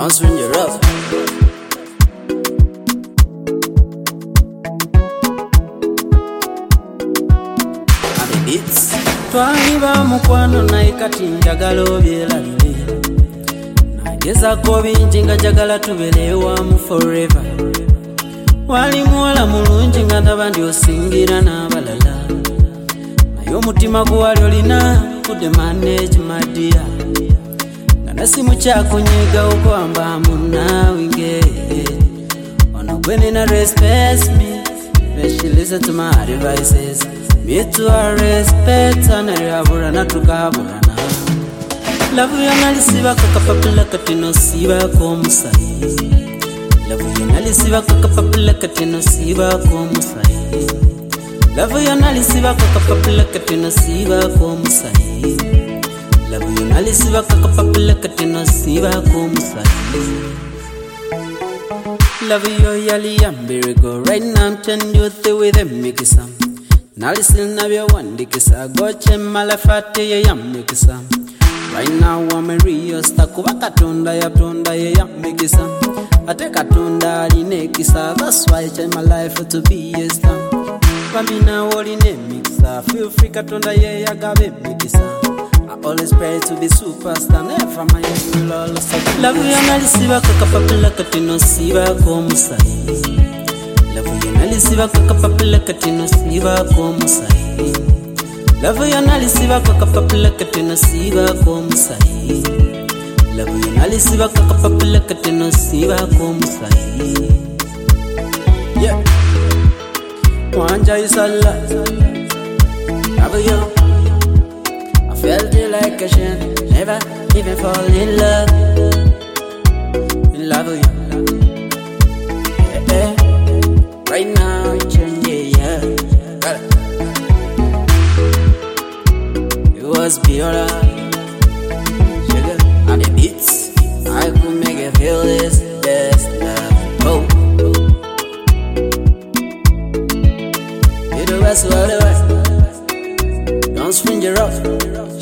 Don't swing your up. Twaliba mukwano naye kati njagala obyerabire. Nagezaako bingi nga njagala tubeere wamu forever. Wali muwala mulungi nga ndaba ndi osingira n'abalala. Naye omutima gwali olina kudde manage my dear. Nga nasimu kyakunyiga okwamba munnaawinge. Ono gwe nina respects me, but she listen to my advices. Me to her respect and I na tukaburana. Love you nalisiba kakapapula katino siba komusai. Love you nalisiba kakapapula katino siba komusai. Love you nalisiba kakapapula katino siba komusai. Love you nalisiba kakapapula katino siba komusai. Love you yali ambirigo. Right now I'm telling you the way they make it sound. Nalisten nabya wandikisa goche malafate ye yamikisa. Right now I'm a real stuck kuba katonda ye yamikisa. Ate katonda alinekisa. That's why I change my life to be a star. Pamina oline mixa. Feel free katonda ye yagabe mikisa. I always pray to be superstar. Never mind you will all stop. Love you nalisiba kakapapula katino siba komusai. Love you nalisiba kakapapula katino siba komusai. Love you nalisiba kakapapula katino siba komusai. Love you nalisiba kakapapula katino siba komusai. Yeah. Wanja isala. Love you. I felt it like I should never even fall in love. Love you. Right now, yeah. It was beautiful. Sugar on the beats. I could make it feel this best love. Oh, you the best of the best. Don't swing your up.